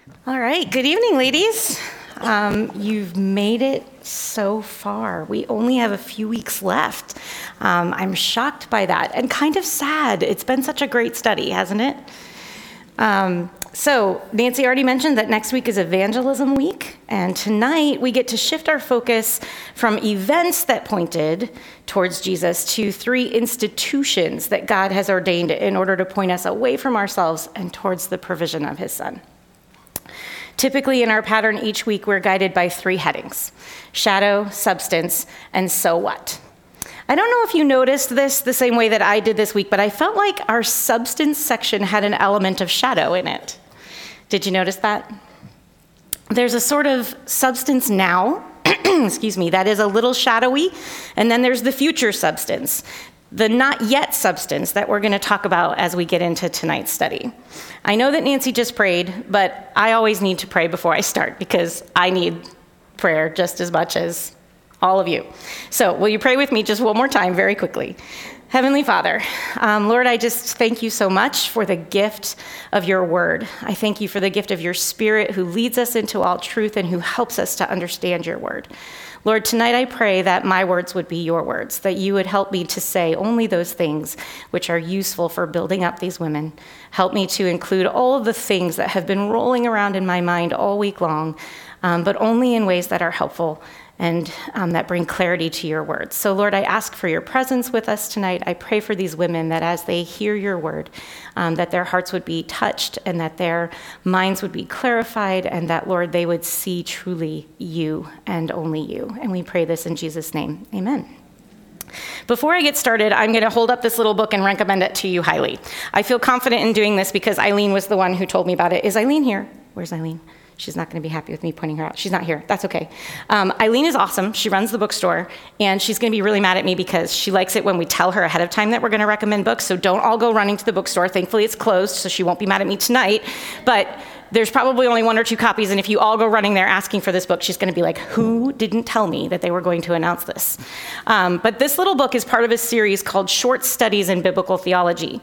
All right, good evening, ladies. You've made it so far. We only have a few weeks left. I'm shocked by that and kind of sad. It's been such a great study, hasn't it? So Nancy already mentioned that next week is Evangelism Week, and tonight we get to shift our focus from events that pointed towards Jesus to 3 institutions that God has ordained in order to point us away from ourselves and towards the provision of his Son. Typically in our pattern each week, we're guided by 3 headings: shadow, substance, and so what. I don't know if you noticed this the same way that I did this week, but I felt like our substance section had an element of shadow in it. Did you notice that? There's a sort of substance now, excuse me, that is a little shadowy, and then there's the future substance, the not yet substance that we're going to talk about as we get into tonight's study. I know that Nancy just prayed, but I always need to pray before I start because I need prayer just as much as all of you. So will you pray with me just one more time very quickly? Heavenly Father, Lord, I just thank you so much for the gift of your word. I thank you for the gift of your Spirit who leads us into all truth and who helps us to understand your word. Lord, tonight I pray that my words would be your words, that you would help me to say only those things which are useful for building up these women. Help me to include all of the things that have been rolling around in my mind all week long, but only in ways that are helpful and that bring clarity to your words. So Lord, I ask for your presence with us tonight. I pray for these women that as they hear your word, that their hearts would be touched and that their minds would be clarified and that, Lord, they would see truly you and only you. And we pray this in Jesus' name. Amen. Before I get started, I'm going to hold up this little book and recommend it to you highly. I feel confident in doing this because Eileen was the one who told me about it. Is Eileen here? Where's Eileen? She's not going to be happy with me pointing her out. She's not here. That's okay. Eileen is awesome. She runs the bookstore, and she's going to be really mad at me because she likes it when we tell her ahead of time that we're going to recommend books, so don't all go running to the bookstore. Thankfully, it's closed, so she won't be mad at me tonight, but there's probably only 1 or 2 copies, and if you all go running there asking for this book, she's going to be like, who didn't tell me that they were going to announce this? But this little book is part of a series called Short Studies in Biblical Theology.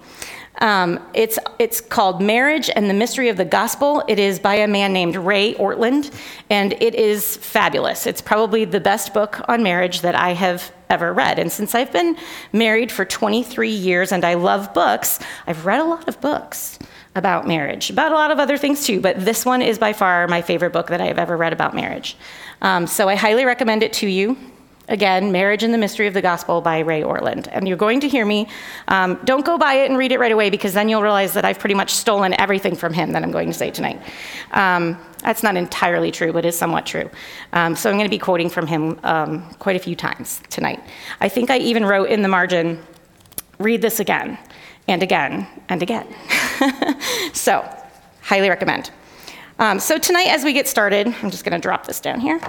It's called Marriage and the Mystery of the Gospel. It is by a man named Ray Ortlund, and it is fabulous. It's probably the best book on marriage that I have ever read. And since I've been married for 23 years and I love books, I've read a lot of books about marriage, about a lot of other things too, but this one is by far my favorite book that I have ever read about marriage. So I highly recommend it to you. Again, Marriage and the Mystery of the Gospel by Ray Ortlund. And you're going to hear me. Don't go buy it and read it right away because then you'll realize that I've pretty much stolen everything from him that I'm going to say tonight. That's not entirely true, but is somewhat true. So I'm going to be quoting from him quite a few times tonight. I think I even wrote in the margin, read this again and again and again. So, highly recommend. So tonight as we get started, I'm just going to drop this down here.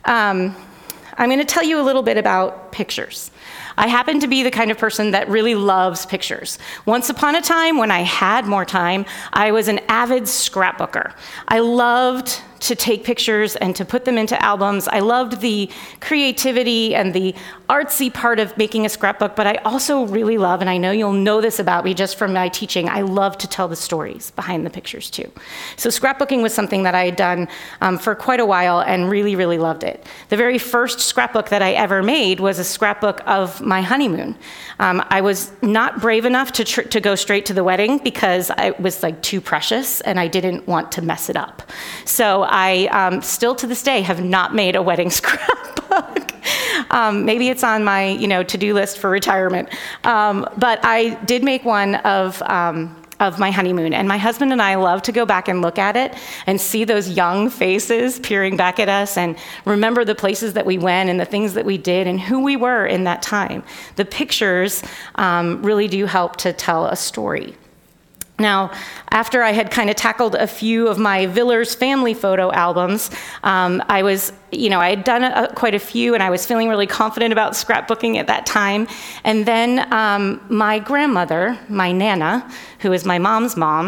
I'm going to tell you a little bit about pictures. I happen to be the kind of person that really loves pictures. Once upon a time, when I had more time, I was an avid scrapbooker. I loved to take pictures and to put them into albums. I loved the creativity and the artsy part of making a scrapbook, but I also really love, and I know you'll know this about me just from my teaching, I love to tell the stories behind the pictures too. So scrapbooking was something that I had done for quite a while and really, really loved it. The very first scrapbook that I ever made was a scrapbook of my honeymoon. I was not brave enough to go straight to the wedding because it was like too precious and I didn't want to mess it up. So I still to this day have not made a wedding scrapbook. Maybe it's on my to-do list for retirement. But I did make one of my honeymoon. And my husband and I love to go back and look at it and see those young faces peering back at us and remember the places that we went and the things that we did and who we were in that time. The pictures really do help to tell a story. Now, after I had kind of tackled a few of my Villers family photo albums, I had done quite a few, and I was feeling really confident about scrapbooking at that time. And then my grandmother, my Nana, who is my mom's mom,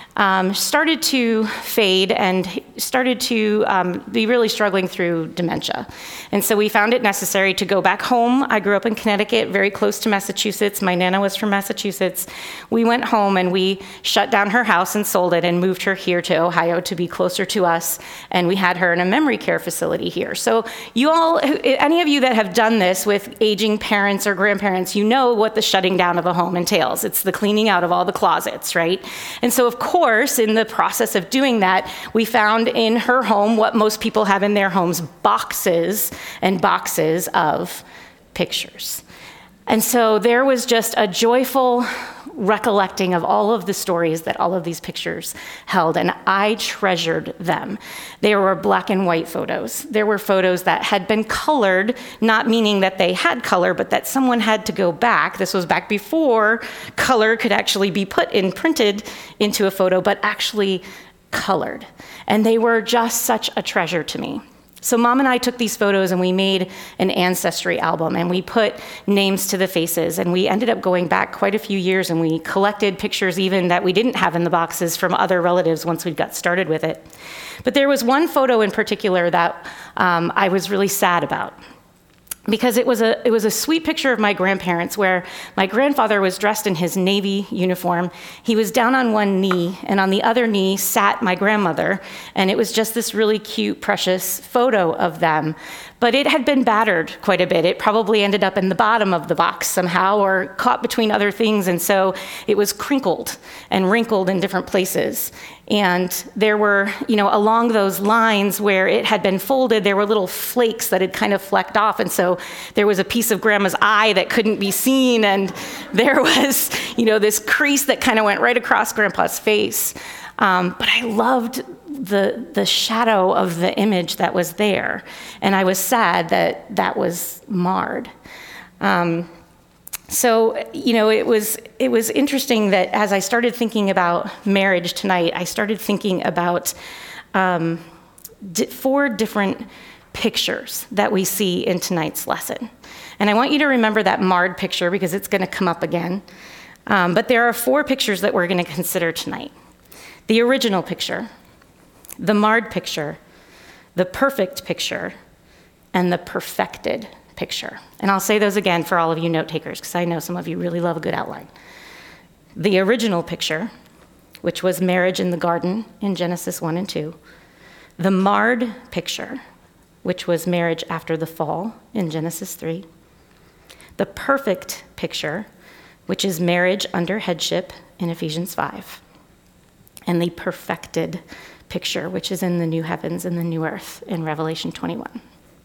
started to fade and started to be really struggling through dementia. And so we found it necessary to go back home. I grew up in Connecticut, very close to Massachusetts. My Nana was from Massachusetts. We went home and we shut down her house and sold it and moved her here to Ohio to be closer to us. And we had her in a memory care facility here. So you all, any of you that have done this with aging parents or grandparents, you know what the shutting down of a home entails. It's the cleaning out of all the closets, right? And so of course, in the process of doing that, we found in her home what most people have in their homes, boxes and boxes of pictures. And so there was just a joyful recollecting of all of the stories that all of these pictures held, and I treasured them. They were black and white photos. There were photos that had been colored, not meaning that they had color, but that someone had to go back. This was back before color could actually be printed into a photo, but actually colored. And they were just such a treasure to me. So Mom and I took these photos and we made an ancestry album and we put names to the faces, and we ended up going back quite a few years and we collected pictures even that we didn't have in the boxes from other relatives once we got started with it. But there was one photo in particular that I was really sad about, because it was a sweet picture of my grandparents where my grandfather was dressed in his Navy uniform. He was down on one knee, and on the other knee sat my grandmother, and it was just this really cute, precious photo of them. But it had been battered quite a bit. It probably ended up in the bottom of the box somehow or caught between other things, and so it was crinkled and wrinkled in different places. And there were, along those lines where it had been folded, there were little flakes that had kind of flecked off, and so there was a piece of Grandma's eye that couldn't be seen, and there was, this crease that kind of went right across Grandpa's face. But I loved the shadow of the image that was there, and I was sad that that was marred. So, it was interesting that as I started thinking about marriage tonight, I started thinking about 4 different pictures that we see in tonight's lesson. And I want you to remember that marred picture because it's going to come up again. But there are 4 pictures that we're going to consider tonight. The original picture, the marred picture, the perfect picture, and the perfected picture. And I'll say those again for all of you note takers, because I know some of you really love a good outline. The original picture, which was marriage in the garden in Genesis 1 and 2. The marred picture, which was marriage after the fall in Genesis 3. The perfect picture, which is marriage under headship in Ephesians 5. And the perfected picture, which is in the new heavens and the new earth in Revelation 21.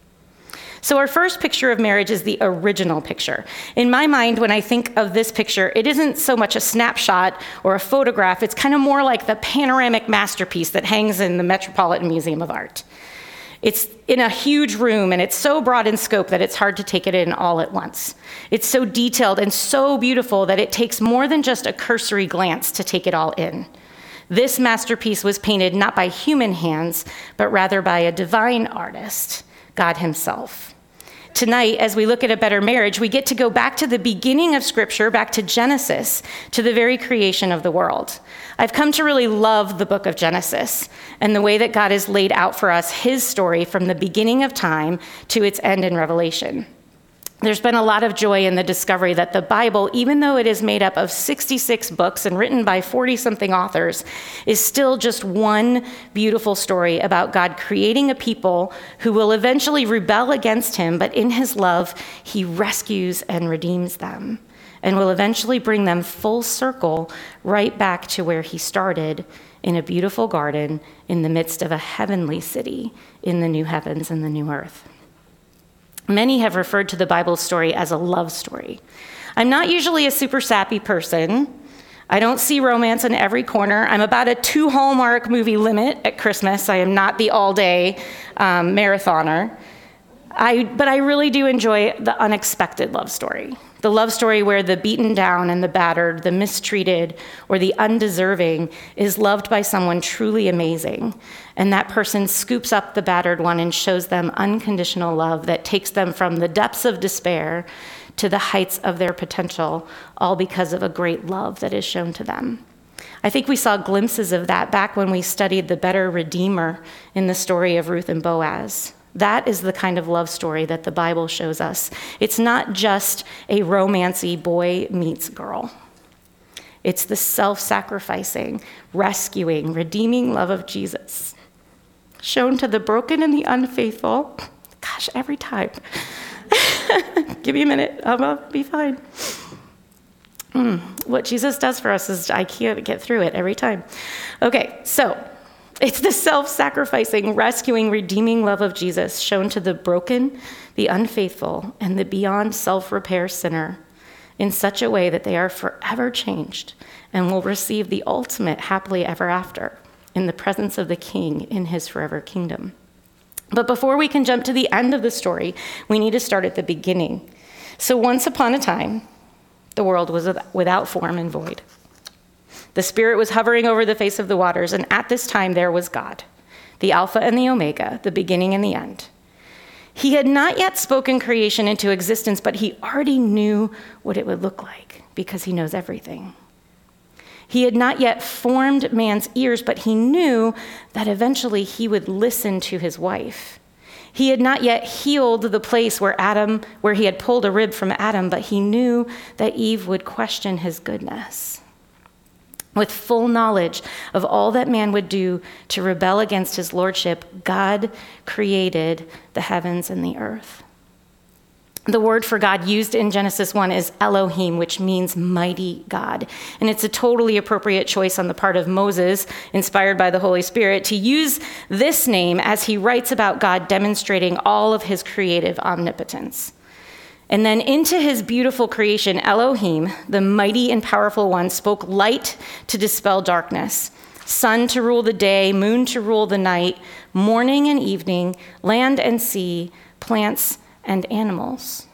So our first picture of marriage is the original picture. In my mind, when I think of this picture, it isn't so much a snapshot or a photograph. It's kind of more like the panoramic masterpiece that hangs in the Metropolitan Museum of Art. It's in a huge room, and it's so broad in scope that it's hard to take it in all at once. It's so detailed and so beautiful that it takes more than just a cursory glance to take it all in. This masterpiece was painted not by human hands, but rather by a divine artist, God himself. Tonight, as we look at a better marriage, we get to go back to the beginning of Scripture, back to Genesis, to the very creation of the world. I've come to really love the book of Genesis and the way that God has laid out for us his story from the beginning of time to its end in Revelation. There's been a lot of joy in the discovery that the Bible, even though it is made up of 66 books and written by 40-something authors, is still just one beautiful story about God creating a people who will eventually rebel against him, but in his love, he rescues and redeems them and will eventually bring them full circle right back to where he started, in a beautiful garden in the midst of a heavenly city in the new heavens and the new earth. Many have referred to the Bible story as a love story. I'm not usually a super sappy person. I don't see romance in every corner. I'm about a 2 Hallmark movie limit at Christmas. I am not the all-day marathoner. But I really do enjoy the unexpected love story. The love story where the beaten down and the battered, the mistreated, or the undeserving is loved by someone truly amazing. And that person scoops up the battered one and shows them unconditional love that takes them from the depths of despair to the heights of their potential, all because of a great love that is shown to them. I think we saw glimpses of that back when we studied the better Redeemer in the story of Ruth and Boaz. That is the kind of love story that the Bible shows us. It's not just a romancy boy meets girl. It's the self-sacrificing, rescuing, redeeming love of Jesus, shown to the broken and the unfaithful. Gosh, every time. Give me a minute, I'll be fine. What Jesus does for us is I can't get through it every time. Okay, so it's the self-sacrificing, rescuing, redeeming love of Jesus shown to the broken, the unfaithful, and the beyond self-repair sinner in such a way that they are forever changed and will receive the ultimate happily ever after in the presence of the King in his forever kingdom. But before we can jump to the end of the story, we need to start at the beginning. So once upon a time, the world was without form and void. The Spirit was hovering over the face of the waters, and at this time there was God, the Alpha and the Omega, the beginning and the end. He had not yet spoken creation into existence, but he already knew what it would look like because he knows everything. He had not yet formed man's ears, but he knew that eventually he would listen to his wife. He had not yet healed the place where he had pulled a rib from Adam, but he knew that Eve would question his goodness. With full knowledge of all that man would do to rebel against his lordship, God created the heavens and the earth. The word for God used in Genesis 1 is Elohim, which means mighty God. And it's a totally appropriate choice on the part of Moses, inspired by the Holy Spirit, to use this name as he writes about God demonstrating all of his creative omnipotence. And then into his beautiful creation, Elohim, the mighty and powerful one, spoke light to dispel darkness, sun to rule the day, moon to rule the night, morning and evening, land and sea, plants and animals.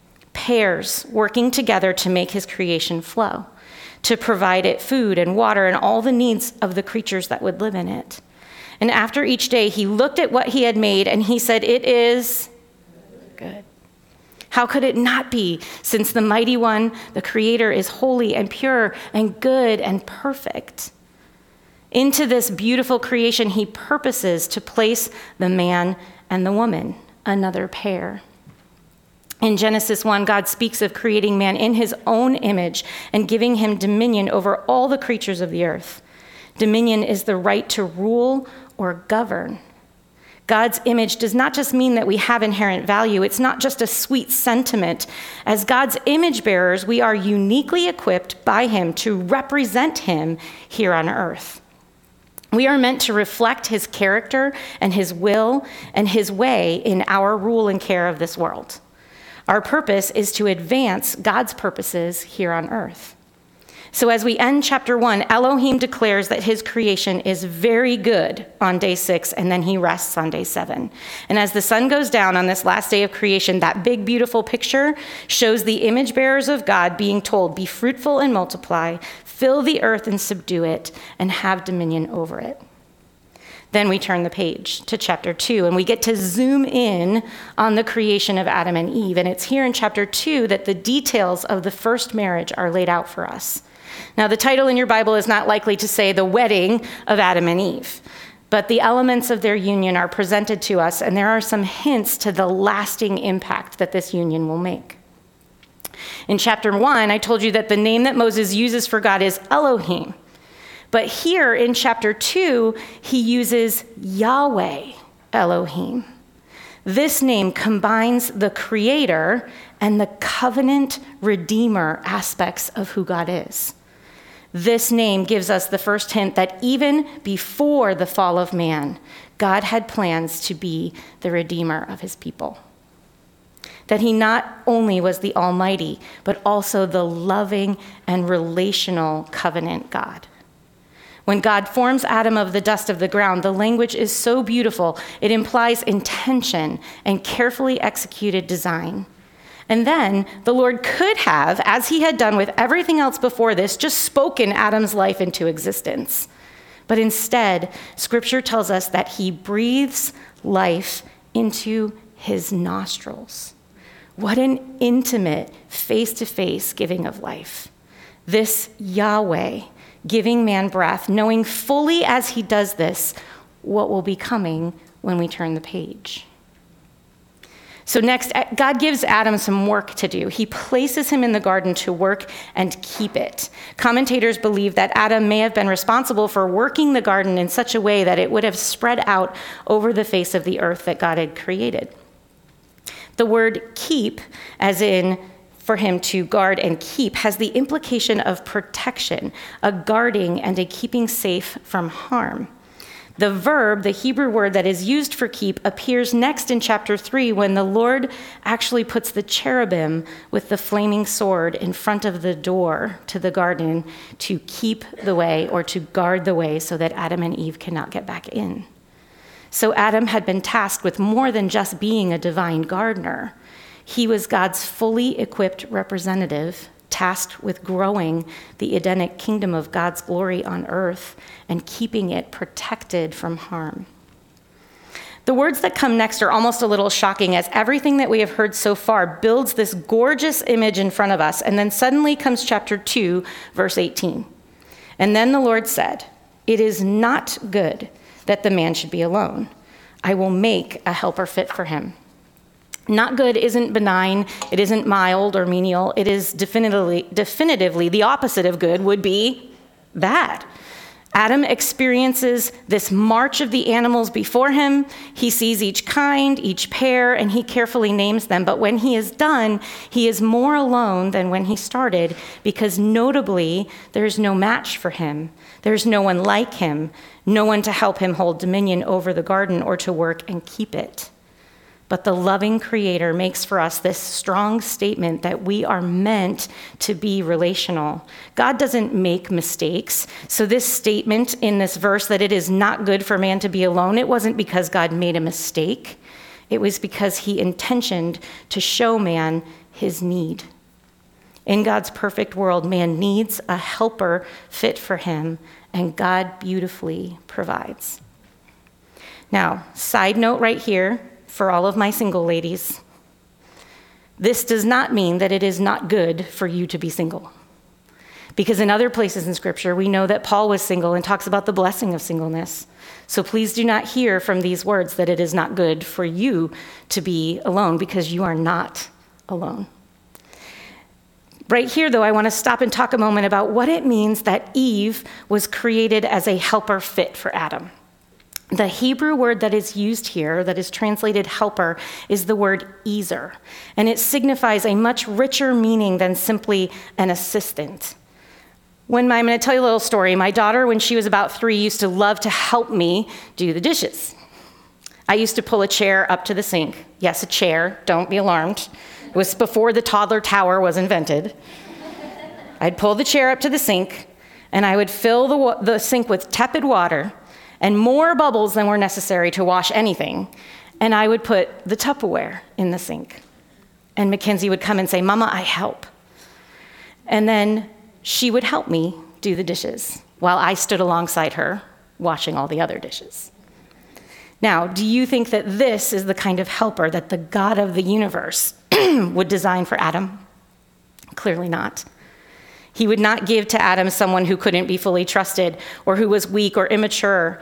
Pairs working together to make his creation flow, to provide it food and water and all the needs of the creatures that would live in it. And after each day, he looked at what he had made and he said, "It is good." How could it not be, since the mighty one, the creator, is holy and pure and good and perfect? Into this beautiful creation, he purposes to place the man and the woman, another pair. In Genesis 1, God speaks of creating man in his own image and giving him dominion over all the creatures of the earth. Dominion is the right to rule or govern. God's image does not just mean that we have inherent value. It's not just a sweet sentiment. As God's image bearers, we are uniquely equipped by him to represent him here on earth. We are meant to reflect his character and his will and his way in our rule and care of this world. Our purpose is to advance God's purposes here on earth. So as we end chapter 1, Elohim declares that his creation is very good on day 6, and then he rests on day 7. And as the sun goes down on this last day of creation, that big, beautiful picture shows the image bearers of God being told, "Be fruitful and multiply, fill the earth and subdue it, and have dominion over it." Then we turn the page to chapter 2, and we get to zoom in on the creation of Adam and Eve. And it's here in chapter 2 that the details of the first marriage are laid out for us. Now, the title in your Bible is not likely to say the wedding of Adam and Eve, but the elements of their union are presented to us, and there are some hints to the lasting impact that this union will make. In chapter 1, I told you that the name that Moses uses for God is Elohim. But here in chapter 2, he uses Yahweh Elohim. This name combines the creator and the covenant redeemer aspects of who God is. This name gives us the first hint that even before the fall of man, God had plans to be the redeemer of his people. That he not only was the Almighty, but also the loving and relational covenant God. When God forms Adam of the dust of the ground, the language is so beautiful, it implies intention and carefully executed design. And then the Lord could have, as he had done with everything else before this, just spoken Adam's life into existence. But instead, Scripture tells us that he breathes life into his nostrils. What an intimate, face-to-face giving of life. This Yahweh giving man breath, knowing fully as he does this what will be coming when we turn the page. So next, God gives Adam some work to do. He places him in the garden to work and keep it. Commentators believe that Adam may have been responsible for working the garden in such a way that it would have spread out over the face of the earth that God had created. The word keep, as in for him to guard and keep, has the implication of protection, a guarding and a keeping safe from harm. The verb, the Hebrew word that is used for keep, appears next in chapter 3 when the Lord actually puts the cherubim with the flaming sword in front of the door to the garden to keep the way or to guard the way so that Adam and Eve cannot get back in. So Adam had been tasked with more than just being a divine gardener. He was God's fully equipped representative, tasked with growing the Edenic kingdom of God's glory on earth and keeping it protected from harm. The words that come next are almost a little shocking, as everything that we have heard so far builds this gorgeous image in front of us, and then suddenly comes chapter 2, verse 18. And then the Lord said, "It is not good that the man should be alone. I will make a helper fit for him." Not good isn't benign, it isn't mild or menial, it is definitively the opposite of good would be bad. Adam experiences this march of the animals before him. He sees each kind, each pair, and he carefully names them. But when he is done, he is more alone than when he started, because notably, there's no match for him. There's no one like him, no one to help him hold dominion over the garden or to work and keep it. But the loving Creator makes for us this strong statement that we are meant to be relational. God doesn't make mistakes. So this statement in this verse that it is not good for man to be alone, it wasn't because God made a mistake. It was because he intentioned to show man his need. In God's perfect world, man needs a helper fit for him, and God beautifully provides. Now, side note right here, for all of my single ladies, this does not mean that it is not good for you to be single. Because in other places in Scripture, we know that Paul was single and talks about the blessing of singleness. So please do not hear from these words that it is not good for you to be alone, because you are not alone. Right here, though, I want to stop and talk a moment about what it means that Eve was created as a helper fit for Adam. The Hebrew word that is used here, that is translated helper, is the word ezer, and it signifies a much richer meaning than simply an assistant. I'm going to tell you a little story. My daughter, when she was about 3, used to love to help me do the dishes. I used to pull a chair up to the sink. Yes, a chair, don't be alarmed. It was before the toddler tower was invented. I'd pull the chair up to the sink, and I would fill the sink with tepid water and more bubbles than were necessary to wash anything. And I would put the Tupperware in the sink. And Mackenzie would come and say, "Mama, I help." And then she would help me do the dishes while I stood alongside her washing all the other dishes. Now, do you think that this is the kind of helper that the God of the universe would design for Adam? Clearly not. He would not give to Adam someone who couldn't be fully trusted or who was weak or immature.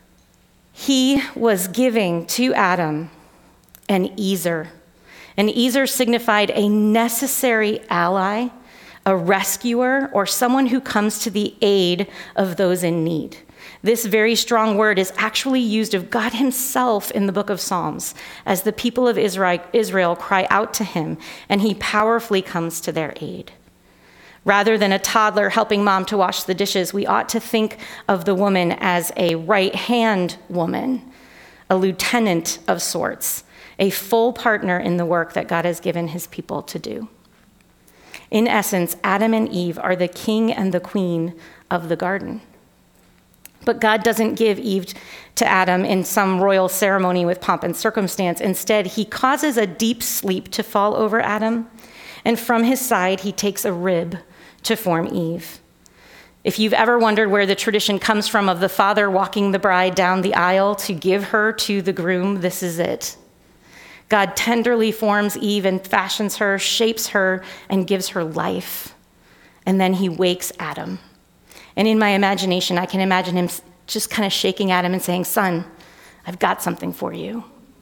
He was giving to Adam an ezer. An ezer signified a necessary ally, a rescuer, or someone who comes to the aid of those in need. This very strong word is actually used of God himself in the book of Psalms as the people of Israel cry out to him, and he powerfully comes to their aid. Rather than a toddler helping mom to wash the dishes, we ought to think of the woman as a right-hand woman, a lieutenant of sorts, a full partner in the work that God has given his people to do. In essence, Adam and Eve are the king and the queen of the garden. But God doesn't give Eve to Adam in some royal ceremony with pomp and circumstance. Instead, he causes a deep sleep to fall over Adam, and from his side, he takes a rib to form Eve. If you've ever wondered where the tradition comes from of the father walking the bride down the aisle to give her to the groom, this is it. God tenderly forms Eve and fashions her, shapes her, and gives her life. And then he wakes Adam. And in my imagination, I can imagine him just kind of shaking at him and saying, "Son, I've got something for you."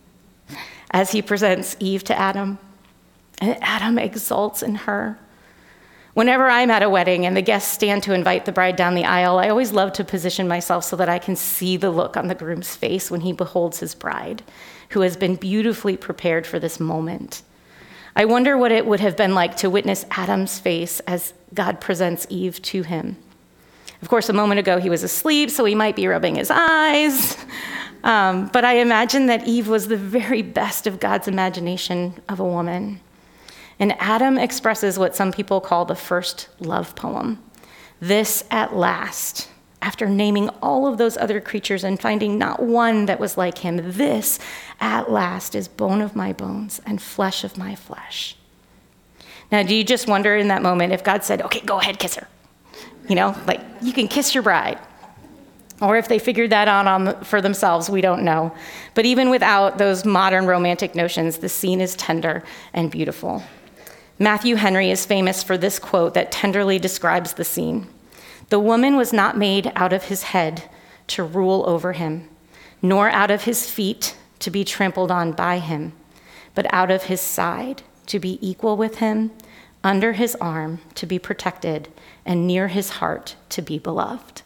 As he presents Eve to Adam, and Adam exults in her. Whenever I'm at a wedding and the guests stand to invite the bride down the aisle, I always love to position myself so that I can see the look on the groom's face when he beholds his bride, who has been beautifully prepared for this moment. I wonder what it would have been like to witness Adam's face as God presents Eve to him. Of course, a moment ago he was asleep, so he might be rubbing his eyes. But I imagine that Eve was the very best of God's imagination of a woman. And Adam expresses what some people call the first love poem. This at last, after naming all of those other creatures and finding not one that was like him, this at last is bone of my bones and flesh of my flesh. Now, do you just wonder in that moment if God said, "Okay, go ahead, kiss her"? Like, you can kiss your bride. Or if they figured that out for themselves, we don't know. But even without those modern romantic notions, the scene is tender and beautiful. Matthew Henry is famous for this quote that tenderly describes the scene. "The woman was not made out of his head to rule over him, nor out of his feet to be trampled on by him, but out of his side to be equal with him, under his arm to be protected, and near his heart to be beloved."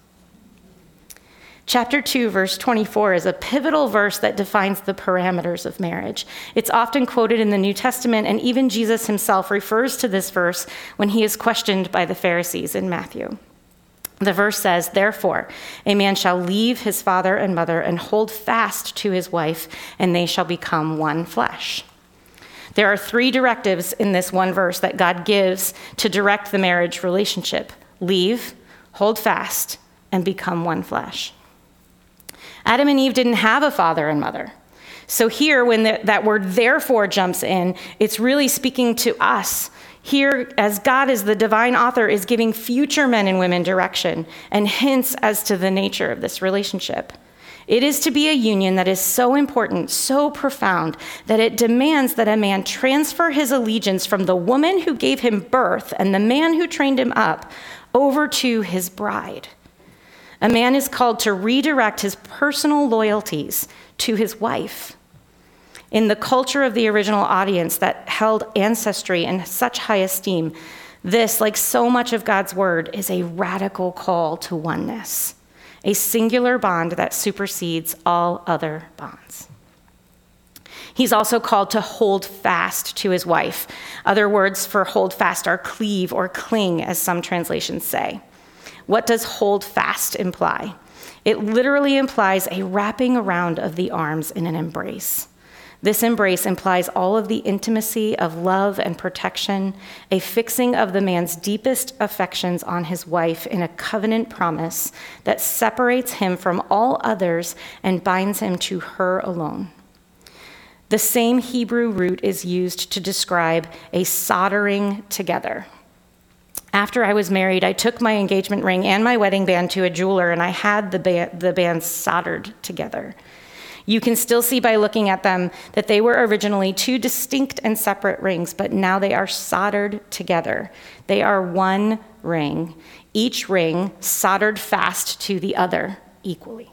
Chapter 2, verse 24 is a pivotal verse that defines the parameters of marriage. It's often quoted in the New Testament, and even Jesus himself refers to this verse when he is questioned by the Pharisees in Matthew. The verse says, "Therefore, a man shall leave his father and mother and hold fast to his wife, and they shall become one flesh." There are 3 directives in this one verse that God gives to direct the marriage relationship: leave, hold fast, and become one flesh. Adam and Eve didn't have a father and mother. So here, when that word "therefore" jumps in, it's really speaking to us. Here, as God as the divine author is giving future men and women direction and hints as to the nature of this relationship. It is to be a union that is so important, so profound, that it demands that a man transfer his allegiance from the woman who gave him birth and the man who trained him up over to his bride. A man is called to redirect his personal loyalties to his wife. In the culture of the original audience that held ancestry in such high esteem, this, like so much of God's word, is a radical call to oneness, a singular bond that supersedes all other bonds. He's also called to hold fast to his wife. Other words for hold fast are cleave or cling, as some translations say. What does hold fast imply? It literally implies a wrapping around of the arms in an embrace. This embrace implies all of the intimacy of love and protection, a fixing of the man's deepest affections on his wife in a covenant promise that separates him from all others and binds him to her alone. The same Hebrew root is used to describe a soldering together. After I was married, I took my engagement ring and my wedding band to a jeweler, and I had the bands soldered together. You can still see by looking at them that they were originally 2 distinct and separate rings, but now they are soldered together. They are one ring, each ring soldered fast to the other equally.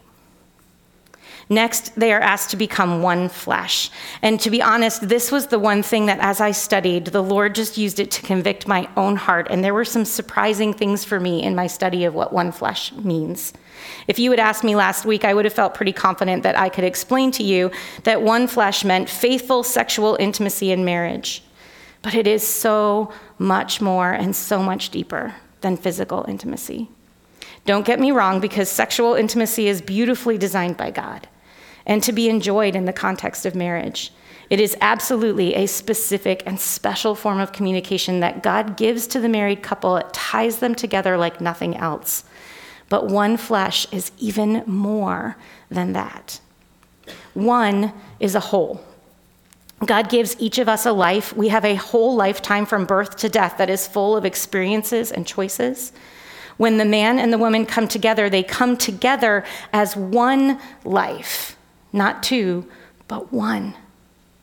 Next, they are asked to become one flesh. And to be honest, this was the one thing that as I studied, the Lord just used it to convict my own heart. And there were some surprising things for me in my study of what one flesh means. If you had asked me last week, I would have felt pretty confident that I could explain to you that one flesh meant faithful sexual intimacy in marriage. But it is so much more and so much deeper than physical intimacy. Don't get me wrong, because sexual intimacy is beautifully designed by God and to be enjoyed in the context of marriage. It is absolutely a specific and special form of communication that God gives to the married couple. It ties them together like nothing else. But one flesh is even more than that. One is a whole. God gives each of us a life. We have a whole lifetime from birth to death that is full of experiences and choices. When the man and the woman come together, they come together as one life. Not 2, but 1.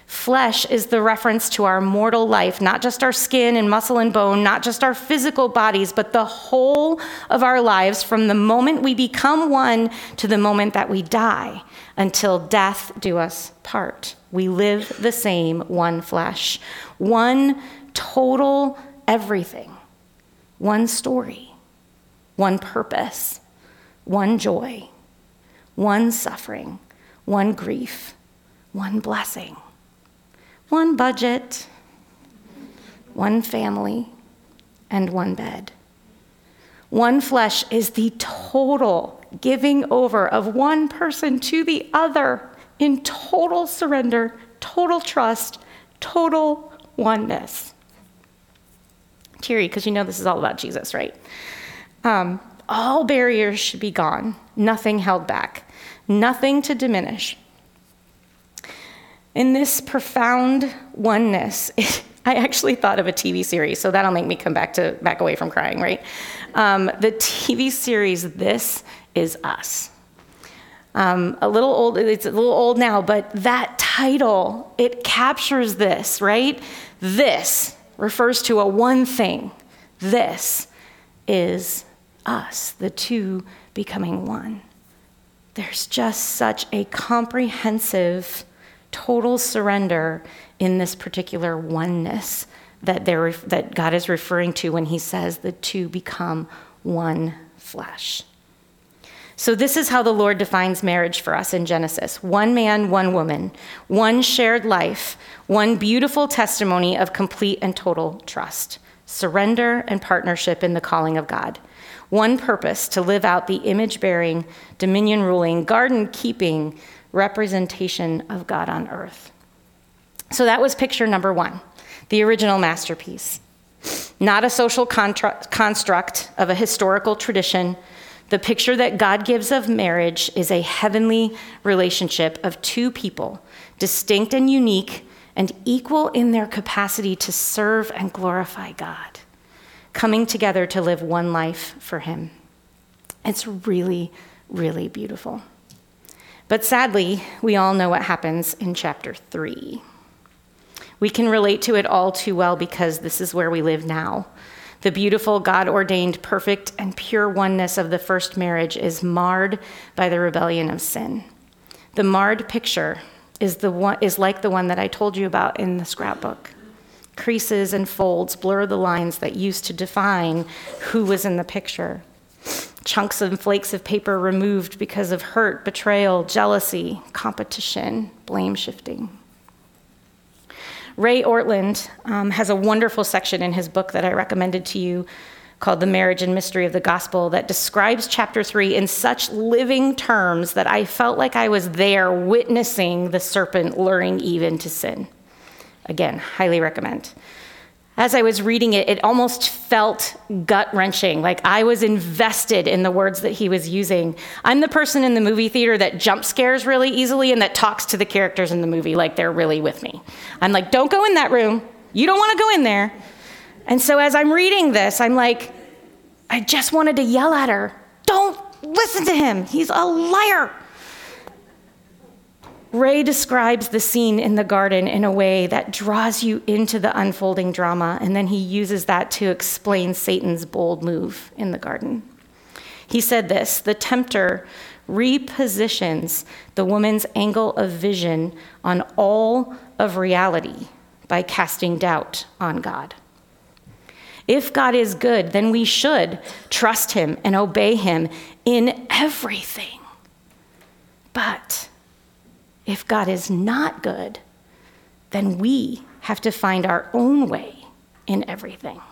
Flesh is the reference to our mortal life, not just our skin and muscle and bone, not just our physical bodies, but the whole of our lives from the moment we become one to the moment that we die, until death do us part. We live the same one flesh, one total everything, one story, one purpose, one joy, one suffering, one grief, one blessing. One budget, one family, and one bed. One flesh is the total giving over of one person to the other in total surrender, total trust, total oneness. Teary, because you know this is all about Jesus, right? All barriers should be gone, nothing held back, nothing to diminish. In this profound oneness, I actually thought of a TV series, so that'll make me come back away from crying, right? The TV series, This Is Us. A little old, it's a little old now, but that title, it captures this, right? This refers to a one thing. This is us, the two becoming one. There's just such a comprehensive total surrender in this particular oneness that God is referring to when he says the two become one flesh. So this is how the Lord defines marriage for us in Genesis. One man, one woman, one shared life, one beautiful testimony of complete and total trust, surrender and partnership in the calling of God. One purpose to live out the image-bearing, dominion-ruling, garden-keeping representation of God on earth. So that was picture number one, the original masterpiece. Not a social construct of a historical tradition. The picture that God gives of marriage is a heavenly relationship of two people, distinct and unique, and equal in their capacity to serve and glorify God, coming together to live one life for him. It's really, really beautiful. But sadly, we all know what happens in chapter 3. We can relate to it all too well because this is where we live now. The beautiful, God-ordained, perfect, and pure oneness of the first marriage is marred by the rebellion of sin. The marred picture is like the one that I told you about in the scrapbook. Creases and folds blur the lines that used to define who was in the picture. Chunks and flakes of paper removed because of hurt, betrayal, jealousy, competition, blame shifting. Ray Ortlund has a wonderful section in his book that I recommended to you called The Marriage and Mystery of the Gospel that describes chapter 3 in such living terms that I felt like I was there witnessing the serpent luring Eve into sin. Again, highly recommend. As I was reading it, it almost felt gut-wrenching, like I was invested in the words that he was using. I'm the person in the movie theater that jump scares really easily and that talks to the characters in the movie like they're really with me. I'm like, don't go in that room. You don't want to go in there. And so as I'm reading this, I'm like, I just wanted to yell at her, don't listen to him. He's a liar. Ray describes the scene in the garden in a way that draws you into the unfolding drama, and then he uses that to explain Satan's bold move in the garden. He said this: the tempter repositions the woman's angle of vision on all of reality by casting doubt on God. If God is good, then we should trust him and obey him in everything. But if God is not good, then we have to find our own way in everything.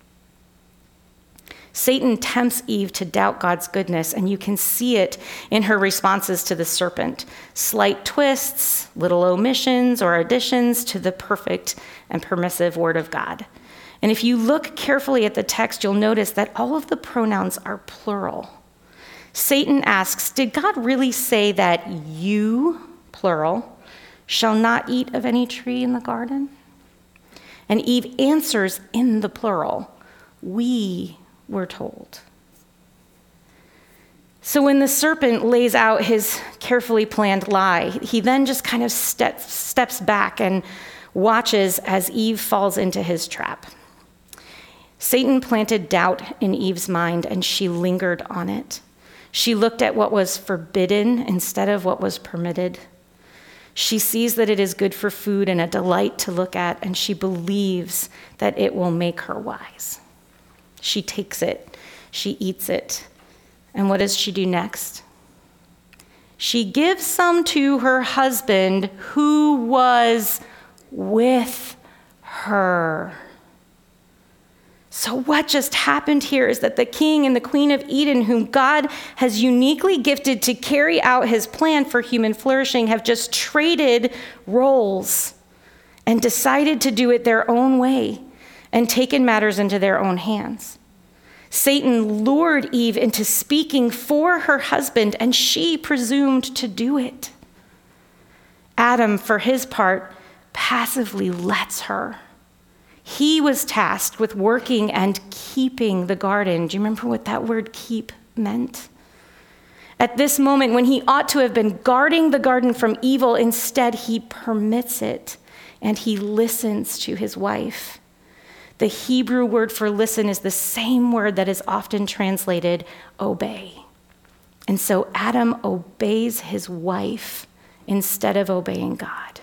Satan tempts Eve to doubt God's goodness, and you can see it in her responses to the serpent. Slight twists, little omissions or additions to the perfect and permissive word of God. And if you look carefully at the text, you'll notice that all of the pronouns are plural. Satan asks, did God really say that you, plural, shall not eat of any tree in the garden? And Eve answers in the plural, we were told. So when the serpent lays out his carefully planned lie, he then just kind of steps back and watches as Eve falls into his trap. Satan planted doubt in Eve's mind, and she lingered on it. She looked at what was forbidden instead of what was permitted. She sees that it is good for food and a delight to look at, and she believes that it will make her wise. She takes it, she eats it, and what does she do next? She gives some to her husband who was with her. So what just happened here is that the king and the queen of Eden, whom God has uniquely gifted to carry out his plan for human flourishing, have just traded roles and decided to do it their own way and taken matters into their own hands. Satan lured Eve into speaking for her husband, and she presumed to do it. Adam, for his part, passively lets her. He was tasked with working and keeping the garden. Do you remember what that word keep meant? At this moment, when he ought to have been guarding the garden from evil, instead he permits it, and he listens to his wife. The Hebrew word for listen is the same word that is often translated obey. And so Adam obeys his wife instead of obeying God.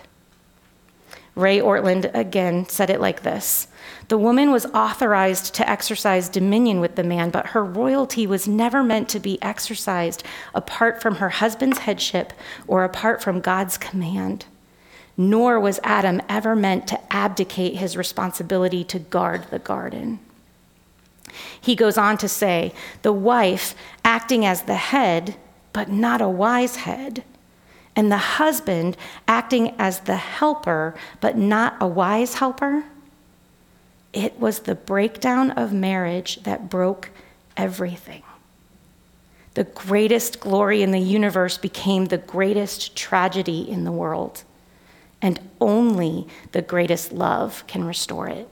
Ray Ortlund again said it like this: the woman was authorized to exercise dominion with the man, but her royalty was never meant to be exercised apart from her husband's headship or apart from God's command. Nor was Adam ever meant to abdicate his responsibility to guard the garden. He goes on to say, the wife acting as the head, but not a wise head, and the husband acting as the helper, but not a wise helper. It was the breakdown of marriage that broke everything. The greatest glory in the universe became the greatest tragedy in the world, and only the greatest love can restore it.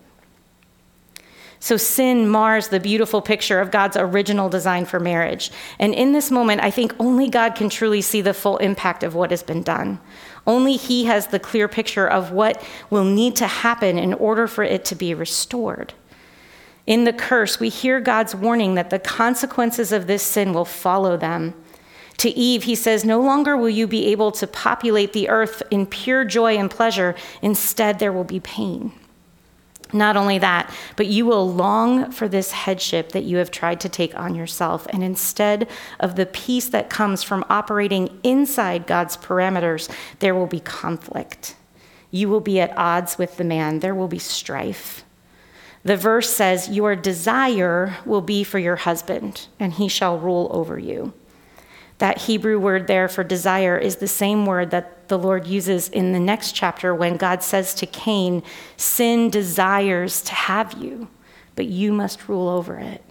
So sin mars the beautiful picture of God's original design for marriage. And in this moment, I think only God can truly see the full impact of what has been done. Only he has the clear picture of what will need to happen in order for it to be restored. In the curse, we hear God's warning that the consequences of this sin will follow them. To Eve, he says, no longer will you be able to populate the earth in pure joy and pleasure. Instead, there will be pain. Not only that, but you will long for this headship that you have tried to take on yourself. And instead of the peace that comes from operating inside God's parameters, there will be conflict. You will be at odds with the man. There will be strife. The verse says, your desire will be for your husband, and he shall rule over you. That Hebrew word there for desire is the same word that the Lord uses in the next chapter when God says to Cain, sin desires to have you, but you must rule over it.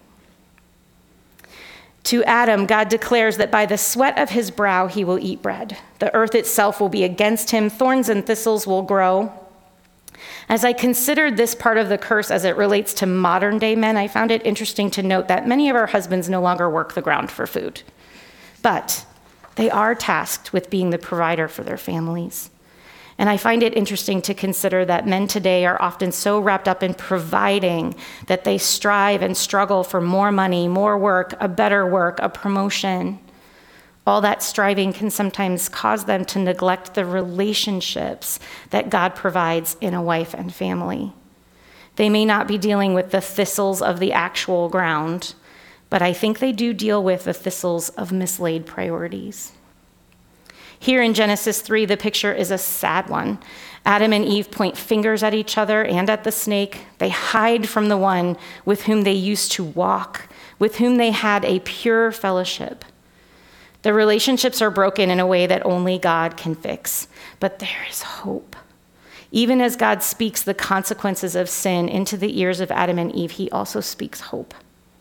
To Adam, God declares that by the sweat of his brow he will eat bread. The earth itself will be against him. Thorns and thistles will grow. As I considered this part of the curse as it relates to modern day men, I found it interesting to note that many of our husbands no longer work the ground for food. But they are tasked with being the provider for their families. And I find it interesting to consider that men today are often so wrapped up in providing that they strive and struggle for more money, more work, a better work, a promotion. All that striving can sometimes cause them to neglect the relationships that God provides in a wife and family. They may not be dealing with the thistles of the actual ground, but I think they do deal with the thistles of mislaid priorities. Here in Genesis 3, the picture is a sad one. Adam and Eve point fingers at each other and at the snake. They hide from the one with whom they used to walk, with whom they had a pure fellowship. The relationships are broken in a way that only God can fix, but there is hope. Even as God speaks the consequences of sin into the ears of Adam and Eve, he also speaks hope.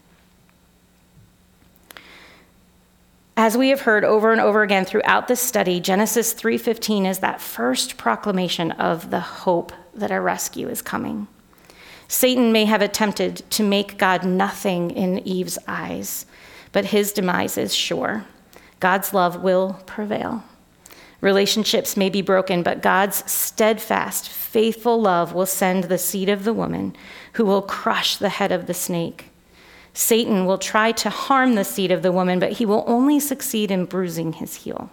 As we have heard over and over again throughout this study, Genesis 3:15 is that first proclamation of the hope that a rescue is coming. Satan may have attempted to make God nothing in Eve's eyes, but his demise is sure. God's love will prevail. Relationships may be broken, but God's steadfast, faithful love will send the seed of the woman who will crush the head of the snake. Satan will try to harm the seed of the woman, but he will only succeed in bruising his heel.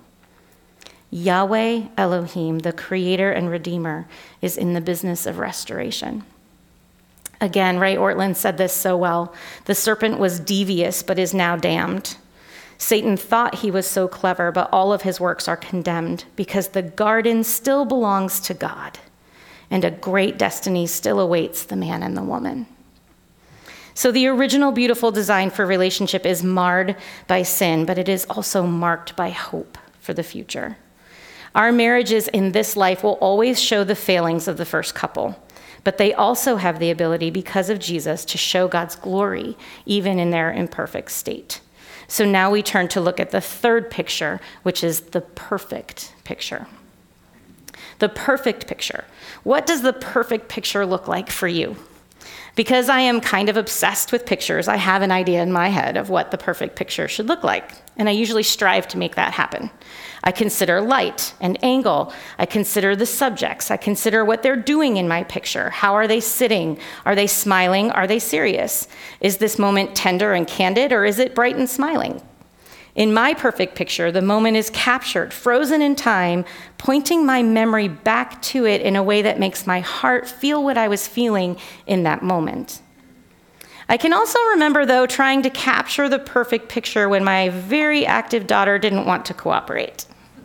Yahweh Elohim, the creator and redeemer, is in the business of restoration. Again, Ray Ortlund said this so well. The serpent was devious, but is now damned. Satan thought he was so clever, but all of his works are condemned because the garden still belongs to God, and a great destiny still awaits the man and the woman. So the original beautiful design for relationship is marred by sin, but it is also marked by hope for the future. Our marriages in this life will always show the failings of the first couple, but they also have the ability, because of Jesus, to show God's glory, even in their imperfect state. So now we turn to look at the third picture, which is the perfect picture. The perfect picture. What does the perfect picture look like for you? Because I am kind of obsessed with pictures, I have an idea in my head of what the perfect picture should look like, and I usually strive to make that happen. I consider light and angle. I consider the subjects. I consider what they're doing in my picture. How are they sitting? Are they smiling? Are they serious? Is this moment tender and candid, or is it bright and smiling? In my perfect picture, the moment is captured, frozen in time, pointing my memory back to it in a way that makes my heart feel what I was feeling in that moment. I can also remember, though, trying to capture the perfect picture when my very active daughter didn't want to cooperate.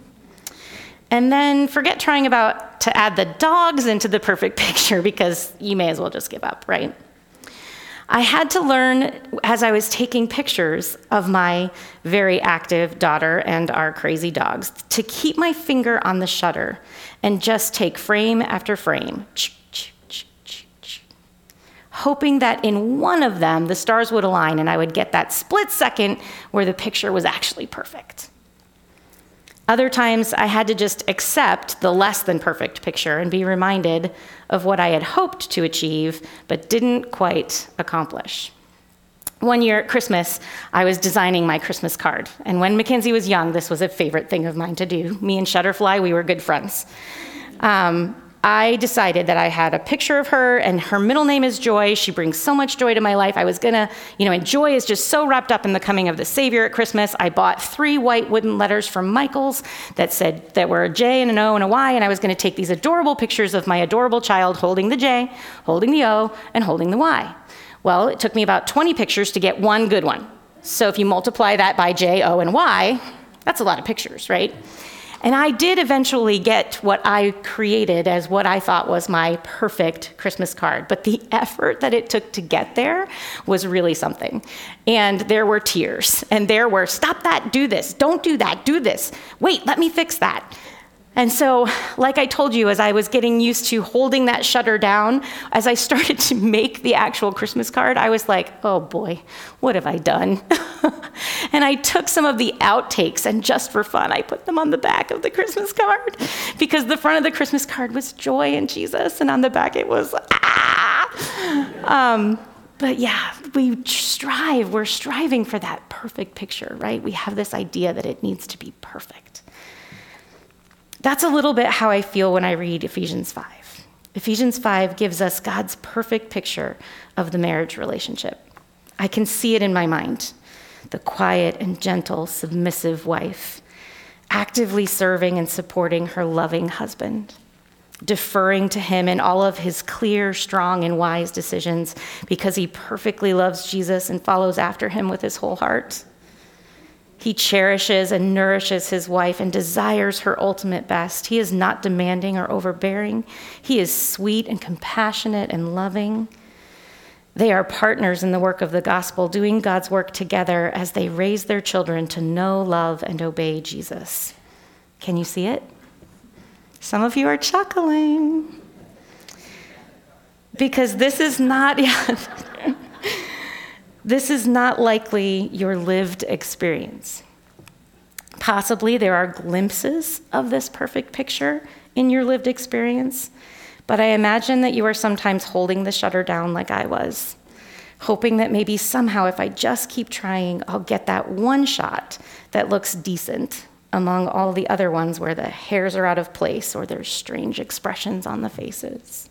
And then forget trying to add the dogs into the perfect picture, because you may as well just give up, right? I had to learn, as I was taking pictures of my very active daughter and our crazy dogs, to keep my finger on the shutter and just take frame after frame, hoping that in one of them the stars would align and I would get that split second where the picture was actually perfect. Other times I had to just accept the less than perfect picture and be reminded of what I had hoped to achieve but didn't quite accomplish. One year at Christmas, I was designing my Christmas card, and when Mackenzie was young, this was a favorite thing of mine to do. Me and Shutterfly, we were good friends. I decided that I had a picture of her, and her middle name is Joy. She brings so much joy to my life. I was gonna, and joy is just so wrapped up in the coming of the Savior at Christmas. I bought 3 white wooden letters from Michaels that were a J and an O and a Y, and I was gonna take these adorable pictures of my adorable child holding the J, holding the O, and holding the Y. Well, it took me about 20 pictures to get one good one. So if you multiply that by J, O, and Y, that's a lot of pictures, right? And I did eventually get what I created as what I thought was my perfect Christmas card. But the effort that it took to get there was really something. And there were tears. And there were, stop that, do this, don't do that, do this. Wait, let me fix that. And so, like I told you, as I was getting used to holding that shutter down, as I started to make the actual Christmas card, I was like, oh boy, what have I done? And I took some of the outtakes, and just for fun, I put them on the back of the Christmas card, because the front of the Christmas card was joy in Jesus, and on the back it was, But yeah, we're striving for that perfect picture, right? We have this idea that it needs to be perfect. That's a little bit how I feel when I read Ephesians 5. Ephesians 5 gives us God's perfect picture of the marriage relationship. I can see it in my mind. The quiet and gentle, submissive wife, actively serving and supporting her loving husband, deferring to him in all of his clear, strong, and wise decisions because he perfectly loves Jesus and follows after him with his whole heart. He cherishes and nourishes his wife and desires her ultimate best. He is not demanding or overbearing. He is sweet and compassionate and loving. They are partners in the work of the gospel, doing God's work together as they raise their children to know, love, and obey Jesus. Can you see it? Some of you are chuckling. Because this is not likely your lived experience. Possibly there are glimpses of this perfect picture in your lived experience, but I imagine that you are sometimes holding the shutter down like I was, hoping that maybe somehow if I just keep trying, I'll get that one shot that looks decent among all the other ones where the hairs are out of place or there's strange expressions on the faces.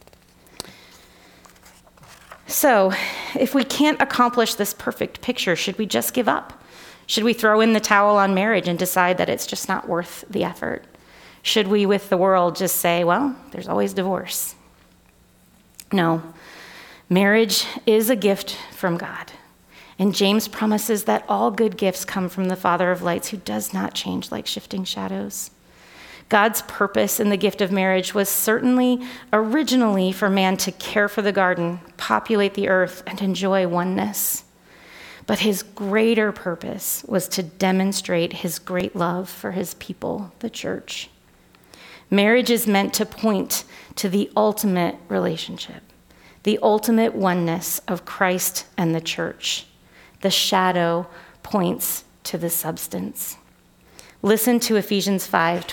So, if we can't accomplish this perfect picture, should we just give up? Should we throw in the towel on marriage and decide that it's just not worth the effort? Should we, with the world, just say, well, there's always divorce? No. Marriage is a gift from God. And James promises that all good gifts come from the Father of lights, who does not change like shifting shadows. God's purpose in the gift of marriage was certainly originally for man to care for the garden, populate the earth, and enjoy oneness. But his greater purpose was to demonstrate his great love for his people, the church. Marriage is meant to point to the ultimate relationship, the ultimate oneness of Christ and the church. The shadow points to the substance. Listen to Ephesians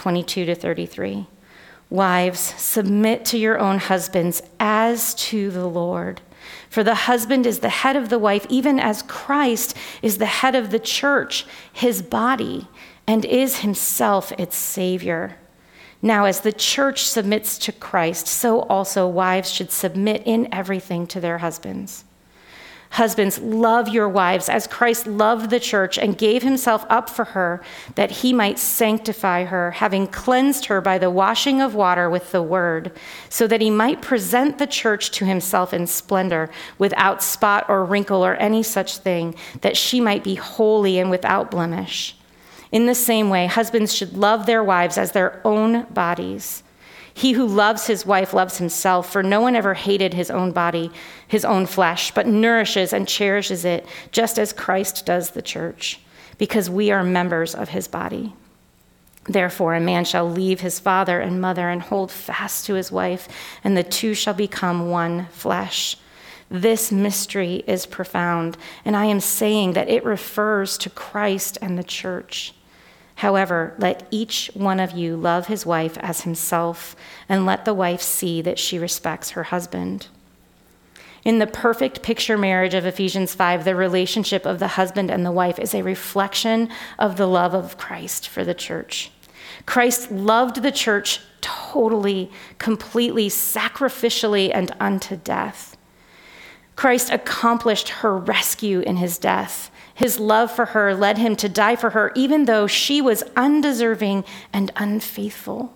5:22-33. Wives, submit to your own husbands as to the Lord. For the husband is the head of the wife, even as Christ is the head of the church, his body, and is himself its Savior. Now, as the church submits to Christ, so also wives should submit in everything to their husbands. Husbands, love your wives as Christ loved the church and gave himself up for her, that he might sanctify her, having cleansed her by the washing of water with the word, so that he might present the church to himself in splendor, without spot or wrinkle or any such thing, that she might be holy and without blemish. In the same way, husbands should love their wives as their own bodies. He who loves his wife loves himself, for no one ever hated his own body, his own flesh, but nourishes and cherishes it, just as Christ does the church, because we are members of his body. Therefore, a man shall leave his father and mother and hold fast to his wife, and the two shall become one flesh. This mystery is profound, and I am saying that it refers to Christ and the church. However, let each one of you love his wife as himself, and let the wife see that she respects her husband. In the perfect picture marriage of Ephesians 5, the relationship of the husband and the wife is a reflection of the love of Christ for the church. Christ loved the church totally, completely, sacrificially, and unto death. Christ accomplished her rescue in his death. His love for her led him to die for her, even though she was undeserving and unfaithful.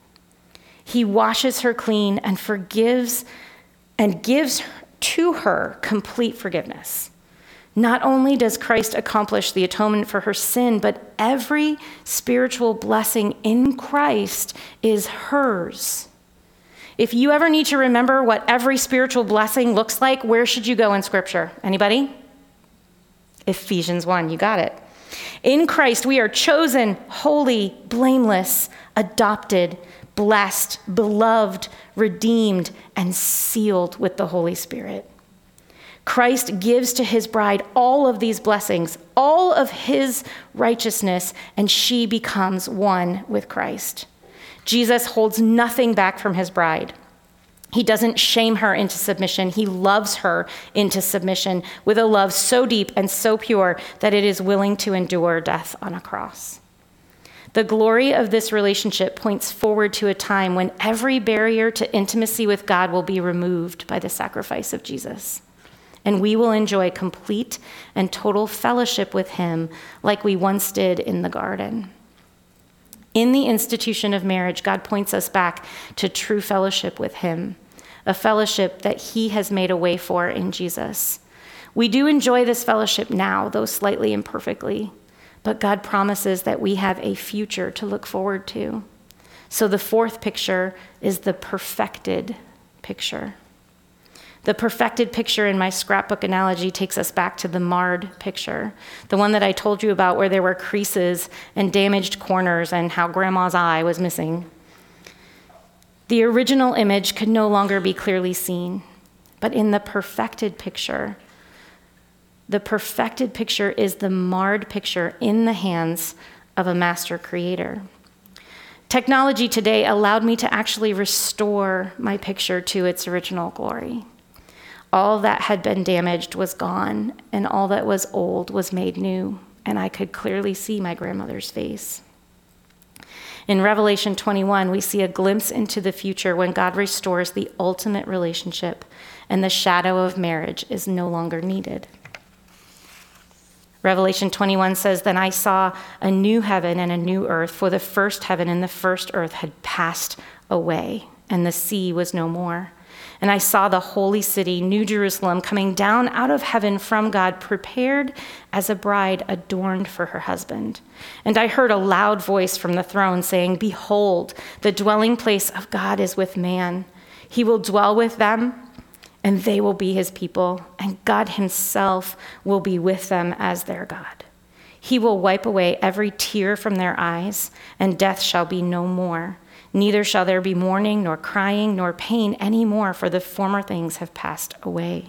He washes her clean and forgives and gives to her complete forgiveness. Not only does Christ accomplish the atonement for her sin, but every spiritual blessing in Christ is hers. If you ever need to remember what every spiritual blessing looks like, where should you go in Scripture? Anybody? Ephesians 1, you got it. In Christ, we are chosen, holy, blameless, adopted, blessed, beloved, redeemed, and sealed with the Holy Spirit. Christ gives to his bride all of these blessings, all of his righteousness, and she becomes one with Christ. Jesus holds nothing back from his bride. He doesn't shame her into submission. He loves her into submission with a love so deep and so pure that it is willing to endure death on a cross. The glory of this relationship points forward to a time when every barrier to intimacy with God will be removed by the sacrifice of Jesus, and we will enjoy complete and total fellowship with him like we once did in the garden. In the institution of marriage, God points us back to true fellowship with him, a fellowship that he has made a way for in Jesus. We do enjoy this fellowship now, though slightly imperfectly, but God promises that we have a future to look forward to. So the fourth picture is the perfected picture. The perfected picture in my scrapbook analogy takes us back to the marred picture, the one that I told you about where there were creases and damaged corners and how grandma's eye was missing. The original image could no longer be clearly seen, but in the perfected picture is the marred picture in the hands of a master creator. Technology today allowed me to actually restore my picture to its original glory. All that had been damaged was gone, and all that was old was made new, and I could clearly see my grandmother's face. In Revelation 21, we see a glimpse into the future when God restores the ultimate relationship, and the shadow of marriage is no longer needed. Revelation 21 says, "Then I saw a new heaven and a new earth, for the first heaven and the first earth had passed away, and the sea was no more. And I saw the holy city, New Jerusalem, coming down out of heaven from God, prepared as a bride adorned for her husband. And I heard a loud voice from the throne saying, 'Behold, the dwelling place of God is with man. He will dwell with them, and they will be his people, and God himself will be with them as their God. He will wipe away every tear from their eyes, and death shall be no more. Neither shall there be mourning, nor crying, nor pain any more, for the former things have passed away.'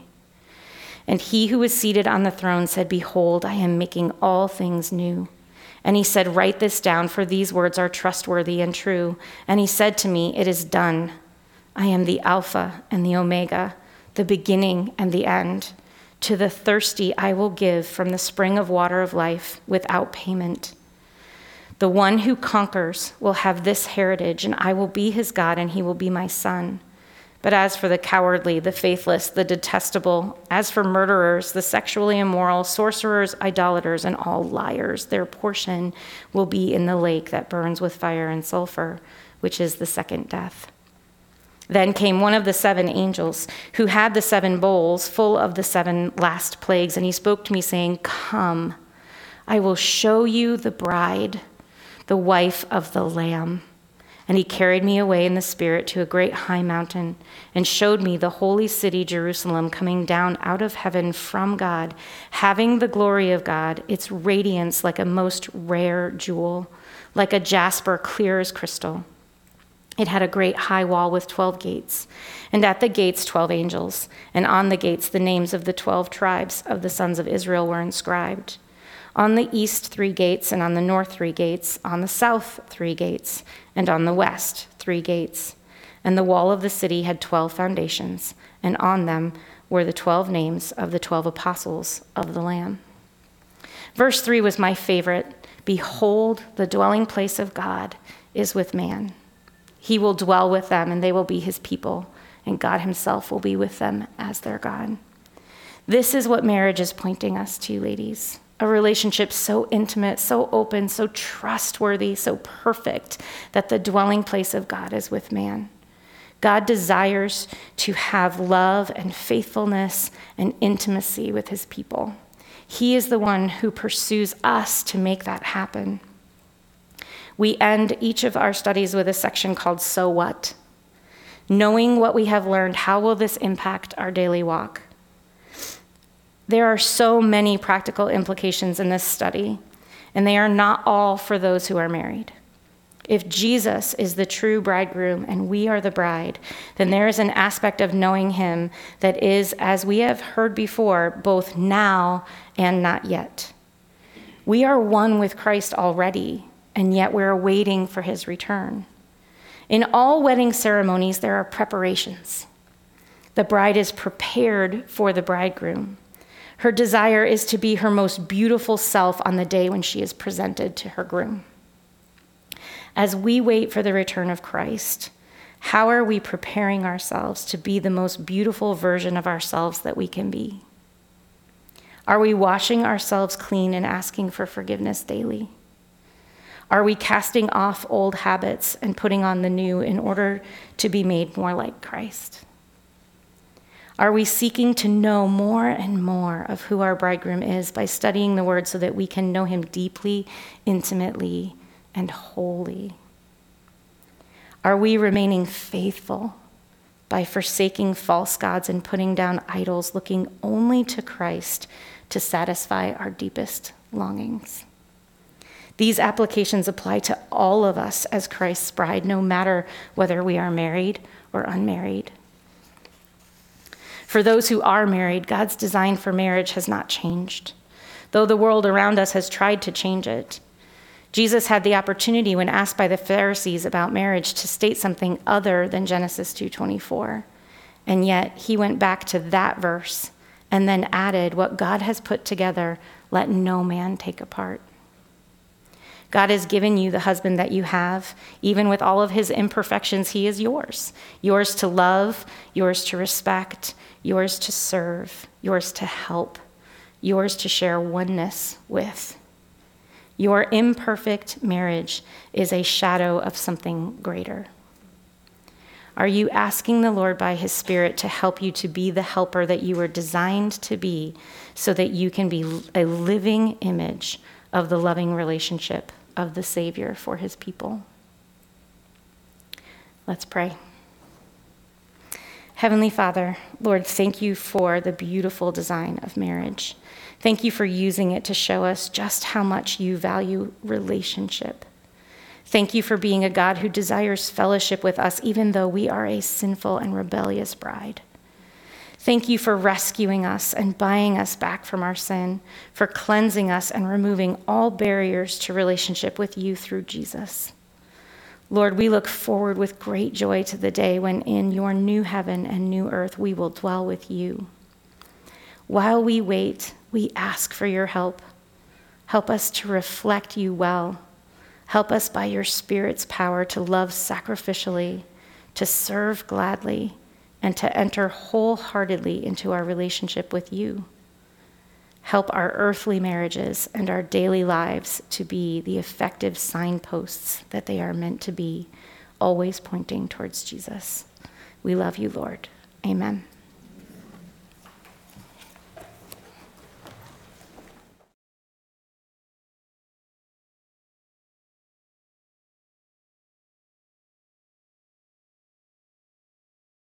And he who was seated on the throne said, 'Behold, I am making all things new.' And he said, 'Write this down, for these words are trustworthy and true.' And he said to me, 'It is done. I am the Alpha and the Omega, the beginning and the end. To the thirsty I will give from the spring of water of life without payment. The one who conquers will have this heritage, and I will be his God, and he will be my son. But as for the cowardly, the faithless, the detestable, as for murderers, the sexually immoral, sorcerers, idolaters, and all liars, their portion will be in the lake that burns with fire and sulfur, which is the second death.' Then came one of the 7 angels who had the 7 bowls full of the 7 last plagues, and he spoke to me, saying, 'Come, I will show you the bride, the wife of the Lamb.' And he carried me away in the Spirit to a great high mountain, and showed me the holy city Jerusalem coming down out of heaven from God, having the glory of God, its radiance like a most rare jewel, like a jasper clear as crystal. It had a great high wall with 12 gates, and at the gates 12 angels, and on the gates the names of the 12 tribes of the sons of Israel were inscribed. On the east 3 gates, and on the north 3 gates, on the south 3 gates, and on the west 3 gates. And the wall of the city had 12 foundations, and on them were the 12 names of the 12 apostles of the Lamb." Verse 3 was my favorite. "Behold, the dwelling place of God is with man. He will dwell with them, and they will be his people, and God himself will be with them as their God." This is what marriage is pointing us to, ladies. A relationship so intimate, so open, so trustworthy, so perfect that the dwelling place of God is with man. God desires to have love and faithfulness and intimacy with his people. He is the one who pursues us to make that happen. We end each of our studies with a section called "So What?" Knowing what we have learned, how will this impact our daily walk? There are so many practical implications in this study, and they are not all for those who are married. If Jesus is the true bridegroom and we are the bride, then there is an aspect of knowing him that is, as we have heard before, both now and not yet. We are one with Christ already, and yet we're waiting for his return. In all wedding ceremonies, there are preparations. The bride is prepared for the bridegroom. Her desire is to be her most beautiful self on the day when she is presented to her groom. As we wait for the return of Christ, how are we preparing ourselves to be the most beautiful version of ourselves that we can be? Are we washing ourselves clean and asking for forgiveness daily? Are we casting off old habits and putting on the new in order to be made more like Christ? Are we seeking to know more and more of who our bridegroom is by studying the word so that we can know him deeply, intimately, and wholly? Are we remaining faithful by forsaking false gods and putting down idols, looking only to Christ to satisfy our deepest longings? These applications apply to all of us as Christ's bride, no matter whether we are married or unmarried. For those who are married, God's design for marriage has not changed, though the world around us has tried to change it. Jesus had the opportunity, when asked by the Pharisees about marriage, to state something other than Genesis 2:24, And yet he went back to that verse and then added, what God has put together, let no man take apart. God has given you the husband that you have. Even with all of his imperfections, he is yours. Yours to love, yours to respect, yours to serve, yours to help, yours to share oneness with. Your imperfect marriage is a shadow of something greater. Are you asking the Lord by his Spirit to help you to be the helper that you were designed to be so that you can be a living image of the loving relationship of the Savior for his people? Let's pray. Heavenly Father, Lord, thank you for the beautiful design of marriage. Thank you for using it to show us just how much you value relationship. Thank you for being a God who desires fellowship with us, even though we are a sinful and rebellious bride. Thank you for rescuing us and buying us back from our sin, for cleansing us and removing all barriers to relationship with you through Jesus. Lord, we look forward with great joy to the day when in your new heaven and new earth we will dwell with you. While we wait, we ask for your help. Help us to reflect you well. Help us by your Spirit's power to love sacrificially, to serve gladly, and to enter wholeheartedly into our relationship with you. Help our earthly marriages and our daily lives to be the effective signposts that they are meant to be, always pointing towards Jesus. We love you, Lord. Amen.